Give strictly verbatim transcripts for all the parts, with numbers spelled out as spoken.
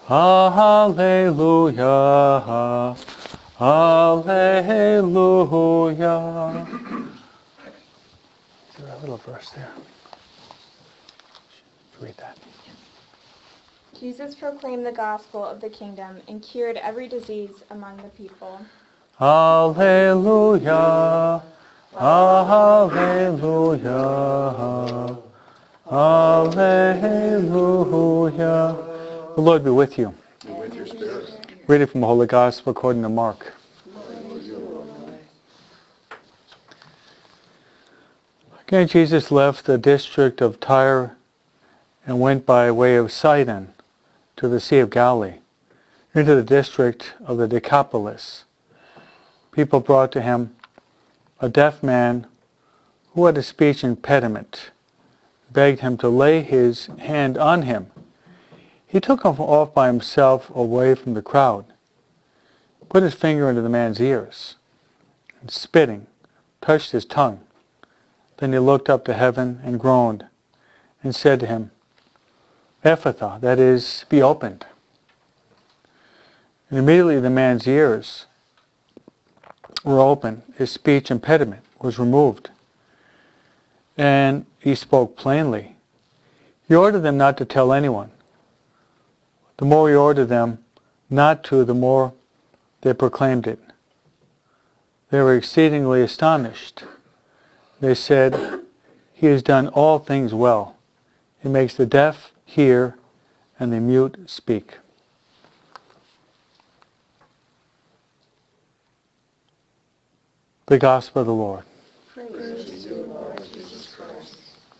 Hallelujah. Hallelujah. Is there a little verse there? Read that. Jesus proclaimed the gospel of the kingdom and cured every disease among the people. Hallelujah. Hallelujah. Hallelujah. The Lord be with you. And with your spirit. Reading from the Holy Gospel according to Mark. Again, Jesus left the district of Tyre and went by way of Sidon to the Sea of Galilee, into the district of the Decapolis. People brought to him a deaf man who had a speech impediment, begged him to lay his hand on him. He took him off by himself away from the crowd, put his finger into the man's ears, and spitting, touched his tongue. Then he looked up to heaven and groaned, and said to him, Ephphatha, that is, be opened. And immediately the man's ears were opened, his speech impediment was removed, and he spoke plainly. He ordered them not to tell anyone. The more he ordered them not to, the more they proclaimed it. They were exceedingly astonished. They said, He has done all things well. He makes the deaf hear and the mute speak. The Gospel of the Lord. Praise to you, Lord Jesus Christ.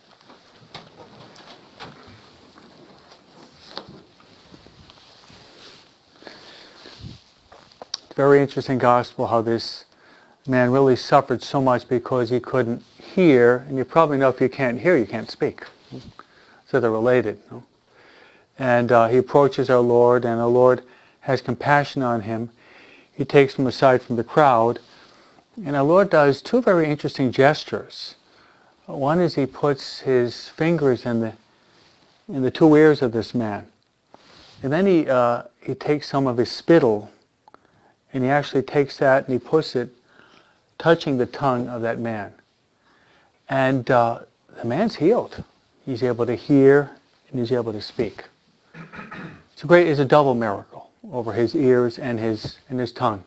Very interesting gospel how this man really suffered so much because he couldn't hear, and you probably know if you can't hear, you can't speak. So they're related. No? And uh, he approaches our Lord, and our Lord has compassion on him. He takes him aside from the crowd, and our Lord does two very interesting gestures. One is he puts his fingers in the in the two ears of this man, and then he uh, he takes some of his spittle, and he actually takes that and he puts it touching the tongue of that man. And uh, the man's healed. He's able to hear and he's able to speak. It's a great, it's a double miracle over his ears and his and his tongue.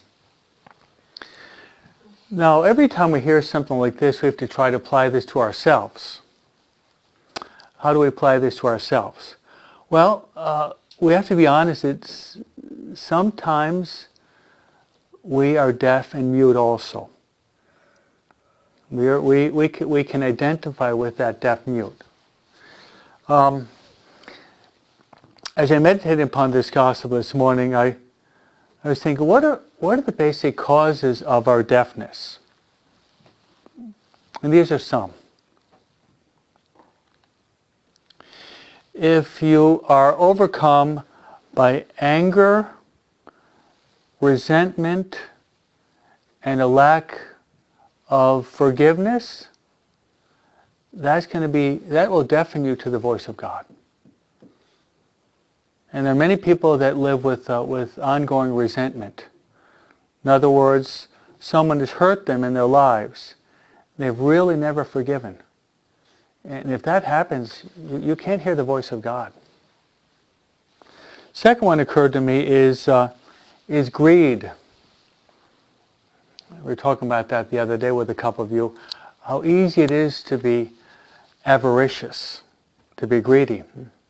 Now, every time we hear something like this, we have to try to apply this to ourselves. How do we apply this to ourselves? Well, uh, we have to be honest. It's sometimes we are deaf and mute also. We, are, we, we, can, we can identify with that deaf mute. Um, as I meditated upon this gospel this morning, I, I was thinking, what are, what are the basic causes of our deafness? And these are some. If you are overcome by anger, resentment, and a lack of forgiveness, that's going to be, that will deafen you to the voice of God. And there are many people that live with uh, with ongoing resentment. In other words, someone has hurt them in their lives. They've really never forgiven. And if that happens, you, you can't hear the voice of God. Second one occurred to me is uh, is greed. We were talking about that the other day with a couple of you, how easy it is to be avaricious, to be greedy.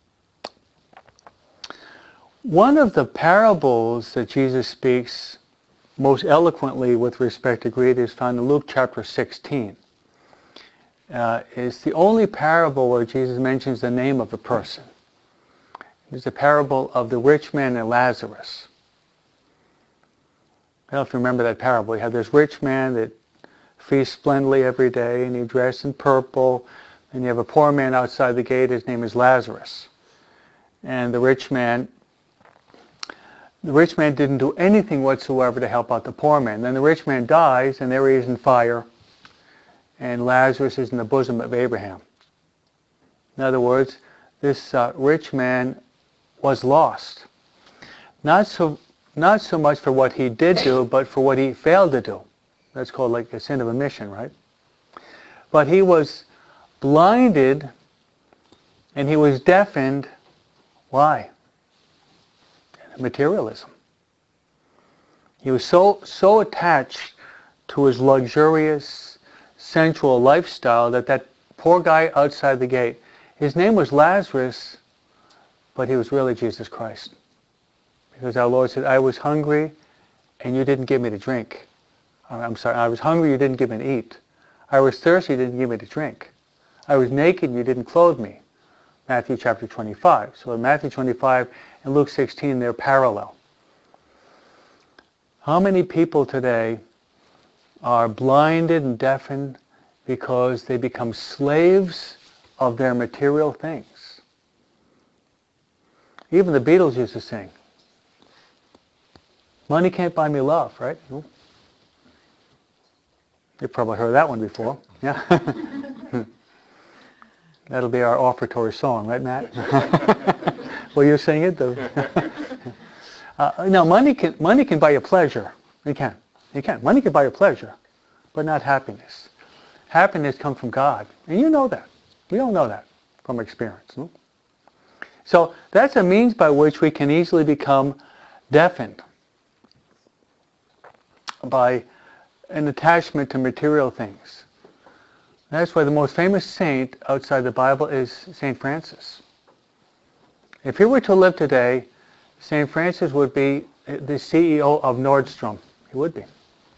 One of the parables that Jesus speaks most eloquently with respect to greed is found in Luke chapter sixteen. Uh, it's the only parable where Jesus mentions the name of a person. It's the parable of the rich man and Lazarus. I don't know if you remember that parable. You have this rich man that feasts splendidly every day, and he dressed in purple. And you have a poor man outside the gate. His name is Lazarus. And the rich man, the rich man didn't do anything whatsoever to help out the poor man. Then the rich man dies, and there he is in fire. And Lazarus is in the bosom of Abraham. In other words, this uh, rich man was lost. Not so, not so much for what he did do, but for what he failed to do. That's called like a sin of omission, right? But he was blinded and he was deafened. Why? Materialism. He was so so attached to his luxurious, sensual lifestyle that that poor guy outside the gate, his name was Lazarus, but he was really Jesus Christ. Because our Lord said, I was hungry and you didn't give me to drink. I'm sorry, I was hungry, you didn't give me to eat. I was thirsty, you didn't give me to drink. I was naked, you didn't clothe me. Matthew chapter twenty-five. So in Matthew twenty-five and Luke sixteen, they're parallel. How many people today are blinded and deafened because they become slaves of their material things? Even the Beatles used to sing, money can't buy me love, right? You've probably heard that one before. Yeah. That'll be our offertory song, right, Matt? Will you sing it? uh, no, money can money can buy you pleasure. It can. It can. Money can buy you pleasure, but not happiness. Happiness comes from God, and you know that. We all know that from experience. No? So that's a means by which we can easily become deafened by an attachment to material things. That's why the most famous saint outside the Bible is Saint Francis. If he were to live today, Saint Francis would be the C E O of Nordstrom. He would be.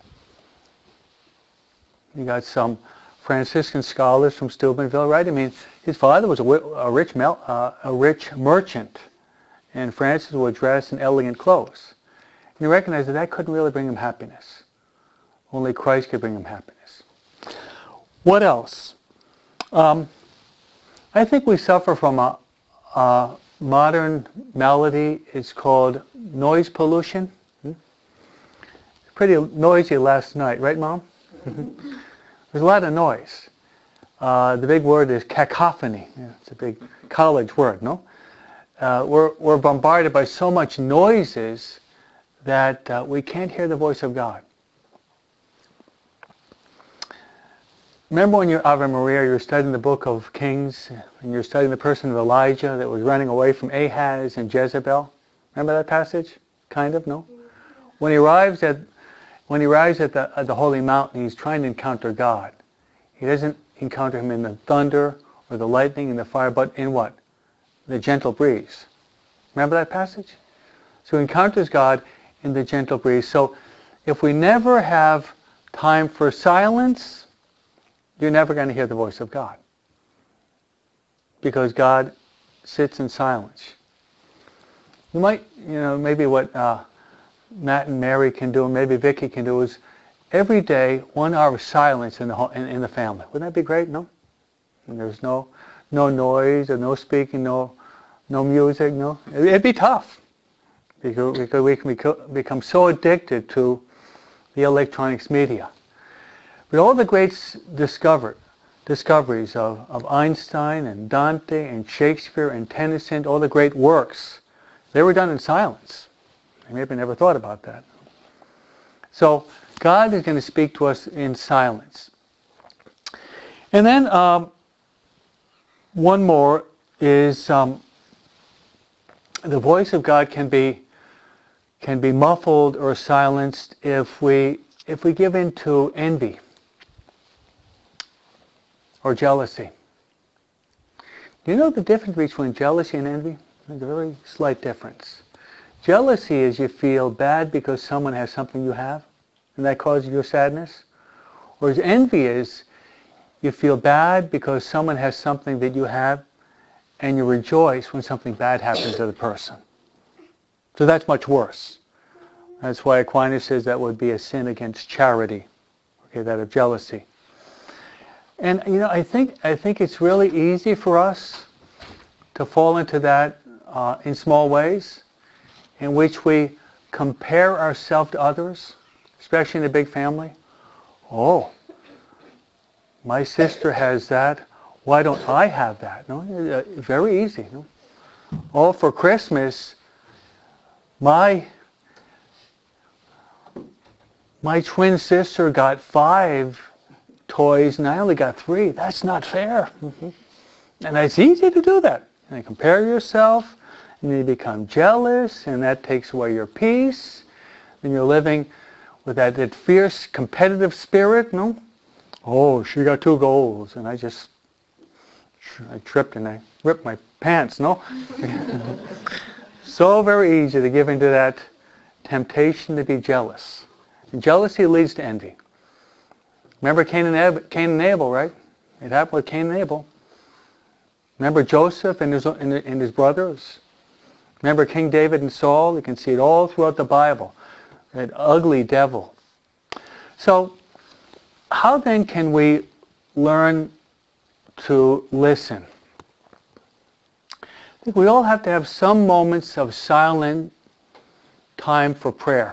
You got some Franciscan scholars from Steubenville, right? I mean, his father was a, a rich mel, uh, a rich merchant, and Francis would dress in elegant clothes. And you recognize that that couldn't really bring him happiness. Only Christ could bring him happiness. What else? Um, I think we suffer from a, a modern malady. It's called noise pollution. Hmm? Pretty noisy last night, right, Mom? There's a lot of noise. Uh, the big word is cacophony. Yeah, it's a big college word, no? Uh, we're, we're bombarded by so much noises that uh, we can't hear the voice of God. Remember when you're Ave Maria, you're studying the book of Kings, and you're studying the person of Elijah that was running away from Ahaz and Jezebel? Remember that passage? Kind of, no? When he arrives at when he arrives at the, at the holy mountain, he's trying to encounter God. He doesn't encounter him in the thunder or the lightning and the fire, but in what? The gentle breeze. Remember that passage? So he encounters God in the gentle breeze. So if we never have time for silence, you're never going to hear the voice of God. Because God sits in silence. You might, you know, maybe what uh, Matt and Mary can do, and maybe Vicky can do, is every day one hour of silence in the in, in the family. Wouldn't that be great? No, and there's no no noise or no speaking, no no music. No, it'd be tough because because we can beco- become so addicted to the electronics media. But all the great discovered, discoveries of, of Einstein and Dante and Shakespeare and Tennyson, all the great works, they were done in silence. I maybe never thought about that. So God is going to speak to us in silence. And then um, one more is um, the voice of God can be can be muffled or silenced if we if we give in to envy or jealousy. Do you know the difference between jealousy and envy? There's a very slight difference. Jealousy is you feel bad because someone has something you have, and that causes your sadness. Whereas envy is you feel bad because someone has something that you have, and you rejoice when something bad happens to the person. So that's much worse. That's why Aquinas says that would be a sin against charity, okay, that of jealousy. And you know, I think I think it's really easy for us to fall into that uh, in small ways, in which we compare ourselves to others, especially in a big family. Oh, my sister has that. Why don't I have that? No, very easy. No? Oh, for Christmas, My my twin sister got five toys and I only got three. That's not fair. Mm-hmm. And it's easy to do that. And you compare yourself, and you become jealous, and that takes away your peace. And you're living with that, that fierce competitive spirit, no? Oh, she got two goals, and I just, I tripped and I ripped my pants, no? So very easy to give into that temptation to be jealous. And jealousy leads to envy. Remember Cain and, Ab- Cain and Abel, right? It happened with Cain and Abel. Remember Joseph and his, and, and his brothers? Remember King David and Saul? You can see it all throughout the Bible. That ugly devil. So, how then can we learn to listen? I think we all have to have some moments of silent time for prayer.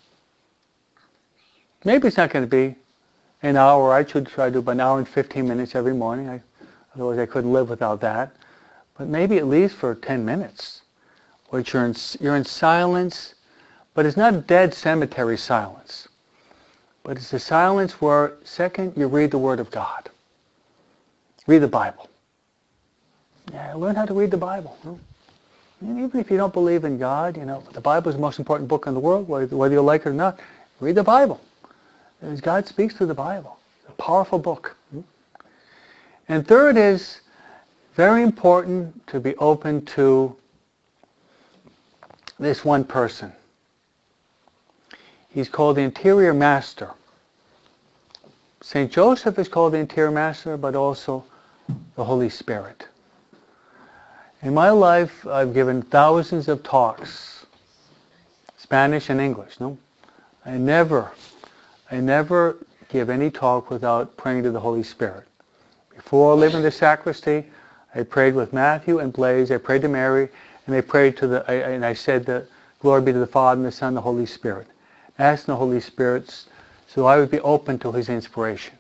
Maybe it's not going to be an hour. I should try to do about an hour and fifteen minutes every morning. I, otherwise I couldn't live without that. But maybe at least for ten minutes, which you're in, you're in silence, but it's not dead cemetery silence. But it's a silence where, second, you read the Word of God. Read the Bible. Yeah, learn how to read the Bible. You know? And even if you don't believe in God, you know, the Bible is the most important book in the world, whether, whether you like it or not. Read the Bible. As God speaks through the Bible. It's a powerful book. And third is very important to be open to this one person. He's called the interior master. Saint Joseph is called the interior master, but also the Holy Spirit. In my life, I've given thousands of talks, Spanish and English. No, I never, I never give any talk without praying to the Holy Spirit. Before leaving the sacristy, I prayed with Matthew and Blaise. I prayed to Mary, and I prayed to the, I, and I said that glory be to the Father and the Son and the Holy Spirit. Asking the Holy Spirit so I would be open to His inspiration.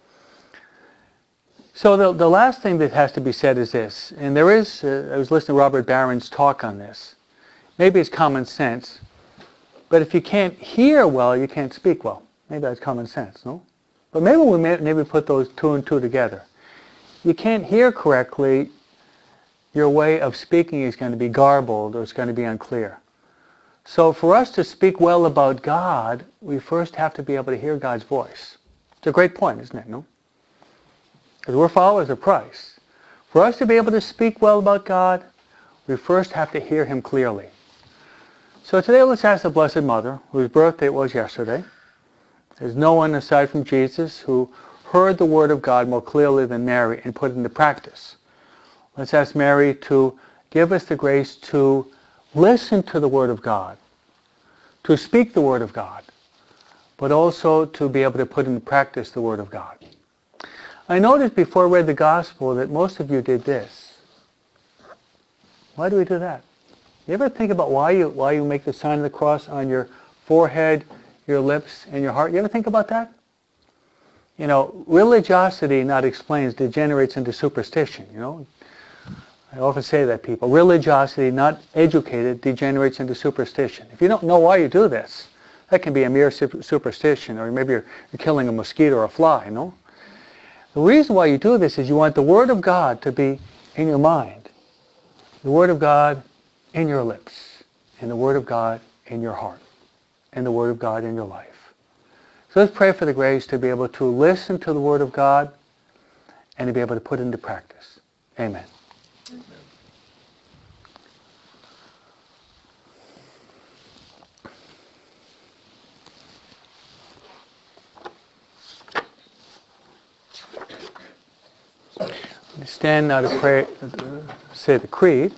So the, the last thing that has to be said is this, and there is, uh, I was listening to Robert Barron's talk on this. Maybe it's common sense, but if you can't hear well, you can't speak well. Maybe that's common sense, no? But maybe we may, maybe put those two and two together. You can't hear correctly, your way of speaking is going to be garbled or it's going to be unclear. So for us to speak well about God, we first have to be able to hear God's voice. It's a great point, isn't it, no? Because we're followers of Christ. For us to be able to speak well about God, we first have to hear Him clearly. So today let's ask the Blessed Mother, whose birthday it was yesterday. There's no one aside from Jesus who heard the Word of God more clearly than Mary and put it into practice. Let's ask Mary to give us the grace to listen to the Word of God, to speak the Word of God, but also to be able to put into practice the Word of God. I noticed before I read the Gospel that most of you did this. Why do we do that? You ever think about why you why you make the sign of the cross on your forehead, your lips, and your heart? You ever think about that? You know, religiosity, not explained, degenerates into superstition, you know. I often say that people. Religiosity, not educated, degenerates into superstition. If you don't know why you do this, that can be a mere superstition, or maybe you're, you're killing a mosquito or a fly, you know. The reason why you do this is you want the Word of God to be in your mind, the Word of God in your lips, and the Word of God in your heart, and the Word of God in your life. So let's pray for the grace to be able to listen to the Word of God and to be able to put it into practice. Amen. Amen. Stand now to pray, say the Creed.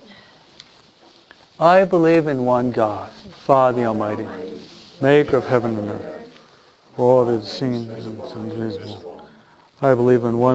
I believe in one God, Father Almighty, maker of heaven and earth, for all that is seen and invisible. I believe in one